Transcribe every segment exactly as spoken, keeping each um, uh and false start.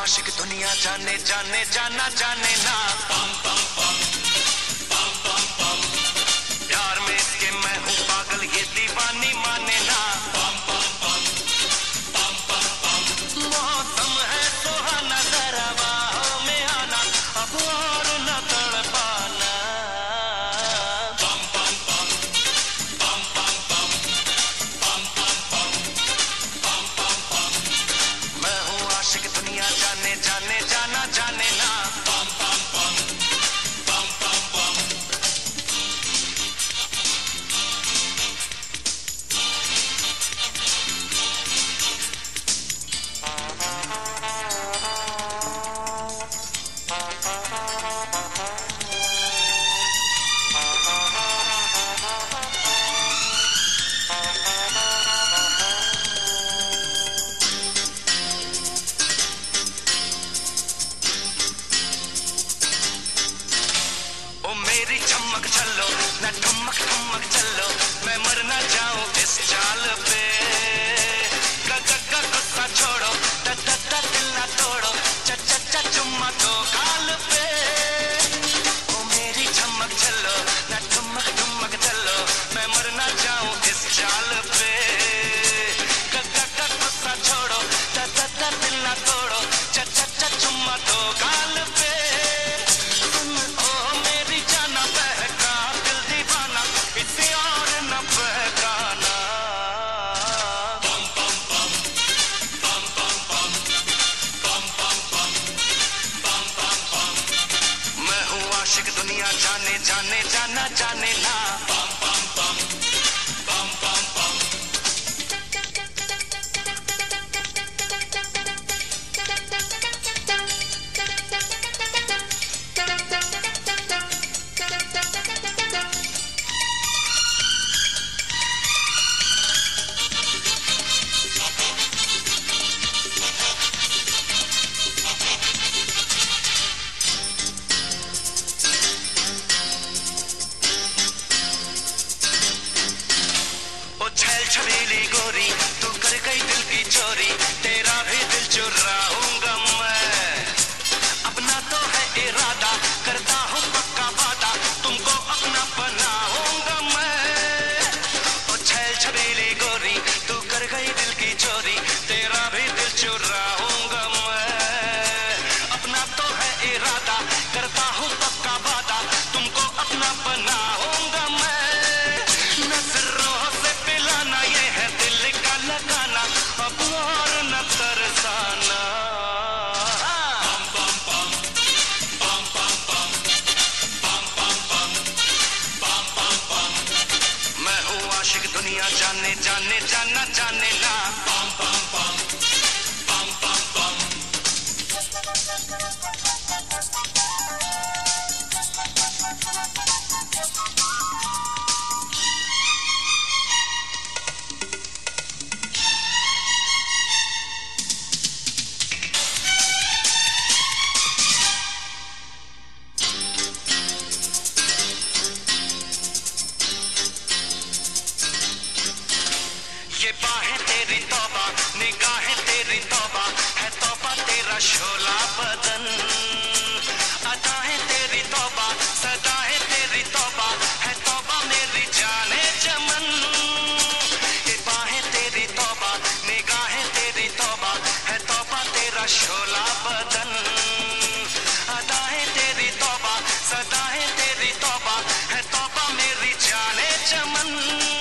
आशिक दुनिया जाने जाने जाना जाने ना। पम पम पम पम पम पम प्यार में इसके मैं हूँ पागल ये दीवानी माने ना। पम पम पम पम पम पम मौसम है सुहाना जरा बाहों में आना अब और न तड़पाना। पम पम पम पम पम पम पम पम पम पम पम पम मैं हूँ आशिक दुनिया जाने जाने जाना जाने ना। पम पम पम पम पम पम मेरी चमक चलो न ठमक ठमक चलो मैं मर ना जाऊं इस चाल पे। गगा गुस्सा छोड़ो ट ट ट दिल ना तोड़ो च च च चुम्मा दो गाल पे। ओ मेरी चमक चलो न ठमक ठमक चलो मैं मर ना जाऊं इस चाल पे। गगा गुस्सा छोड़ो ट ट ट दिल ना तोड़ो च च च चुम्मा दो गाल पे। आशिक दुनिया जाने जाने जाना जाने ना। पम पम पम पम पम पम छबीली गोरी तू कर गई दिल की चोरी तेरा भी दिल चुराऊंगा मैं। अपना तो है इरादा करता हूँ पक्का वादा तुमको अपना बनाऊंगा मैं। ओ छैल छबीली गोरी तू कर गई दिल की चोरी तेरा भी दिल चुराऊंगा मैं। अपना तो है इरादा करता हूँ पक्का वादा तुमको अपना बनाऊंगा मैं। नजरों से पिलाना ये है दिल का लगाना अब और न तरसाना। पम पम पम पम पम पम पम पम पम पम पम पम मैं हूँ आशिक दुनिया जाने जाने जाना जाने ना। पम पम पम पम पम पम ये बाहें तेरी तौबा निगाहें तेरी तौबा है तौबा तेरा शोला बदन। अदाएं तेरी तौबा सदाएं तेरी तौबा है तौबा मेरी जाने चमन। ये बाहें तेरी तौबा निगाहें तेरी तौबा है तौबा तेरा शोला बदन। अदाएं तेरी तौबा सदाएं तेरी तौबा है तौबा मेरी जाने चमन।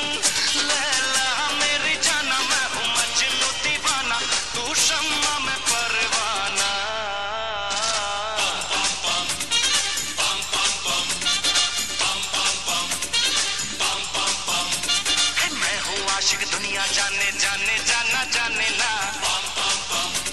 तू शम्मा में परवाना। पम पम पम पम पम पम पम पम पम पम पम मैं हूँ आशिक दुनिया जाने जाने जाना जाने ना। पम पम पम